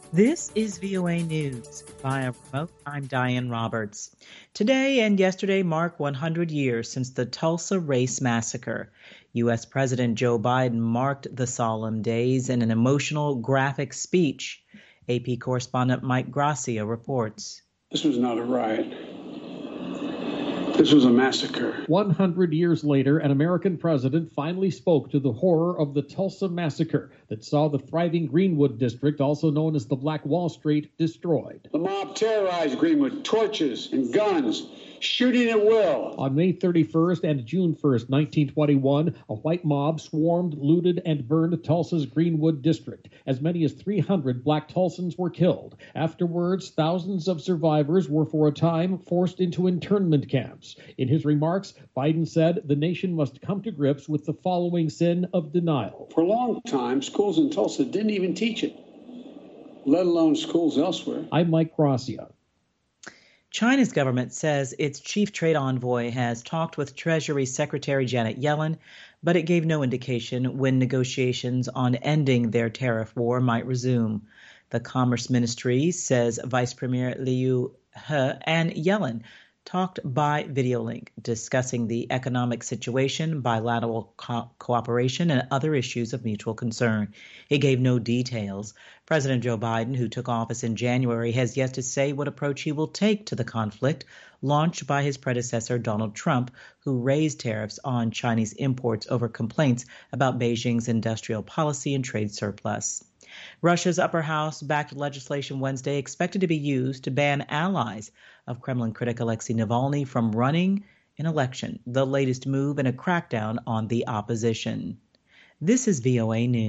This is VOA News. Via remote, I'm Diane Roberts. Today and yesterday mark 100 years since the Tulsa Race Massacre. U.S. President Joe Biden marked the solemn days in an emotional, graphic speech. AP correspondent Mike Gracia reports. This was not a riot. This was a massacre. 100 years later, an American president finally spoke to the horror of the Tulsa Massacre that saw the thriving Greenwood district, also known as the Black Wall Street, destroyed. The mob terrorized Greenwood, torches and guns, shooting at will. On May 31st and June 1st, 1921, a white mob swarmed, looted, and burned Tulsa's Greenwood district. As many as 300 black Tulsans were killed. Afterwards, thousands of survivors were for a time forced into internment camps. In his remarks, Biden said the nation must come to grips with the following sin of denial. For a long time, schools in Tulsa didn't even teach it, let alone schools elsewhere. I'm Mike Gracia. China's government says its chief trade envoy has talked with Treasury Secretary Janet Yellen, but it gave no indication when negotiations on ending their tariff war might resume. The Commerce Ministry says Vice Premier Liu He and Yellen talked by video link, discussing the economic situation, bilateral cooperation, and other issues of mutual concern. It gave no details. President Joe Biden, who took office in January, has yet to say what approach he will take to the conflict launched by his predecessor, Donald Trump, who raised tariffs on Chinese imports over complaints about Beijing's industrial policy and trade surplus. Russia's upper house backed legislation Wednesday expected to be used to ban allies of Kremlin critic Alexei Navalny from running an election, the latest move in a crackdown on the opposition. This is VOA News.